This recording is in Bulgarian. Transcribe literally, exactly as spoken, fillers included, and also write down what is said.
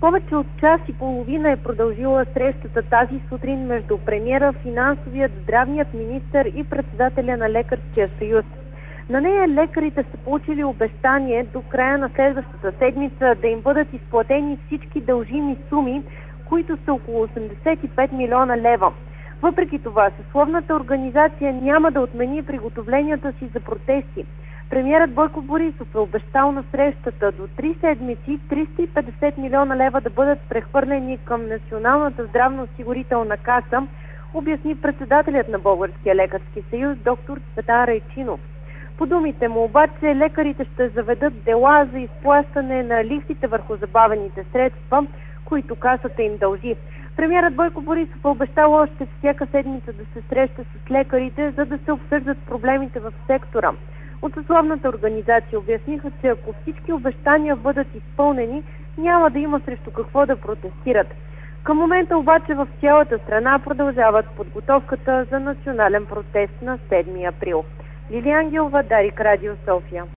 Повече от час и половина е продължила срещата тази сутрин между премиера, финансовият, здравният министър и председателя на Лекарския съюз. На нея лекарите са получили обещание до края на следващата седмица да им бъдат изплатени всички дължими суми, които са около осемдесет и пет милиона лева. Въпреки това, съсловната организация няма да отмени приготовленията си за протести. Премиерът Бойко Борисов е обещал на срещата до три седмици триста и петдесет милиона лева да бъдат прехвърлени към Националната здравноосигурителна каса, обясни председателят на Българския лекарски съюз доктор Цветан Райчинов. По думите му обаче, лекарите ще заведат дела за изплащане на лихвите върху забавените средства, които касата им дължи. Премиерът Бойко Борисов е обещал още всяка седмица да се среща с лекарите, за да се обсъждат проблемите в сектора. От съсловната организация обясниха, че ако всички обещания бъдат изпълнени, няма да има срещу какво да протестират. Към момента обаче в цялата страна продължават подготовката за национален протест на седми април. Лилия Ангелова, Дарик, Радио София.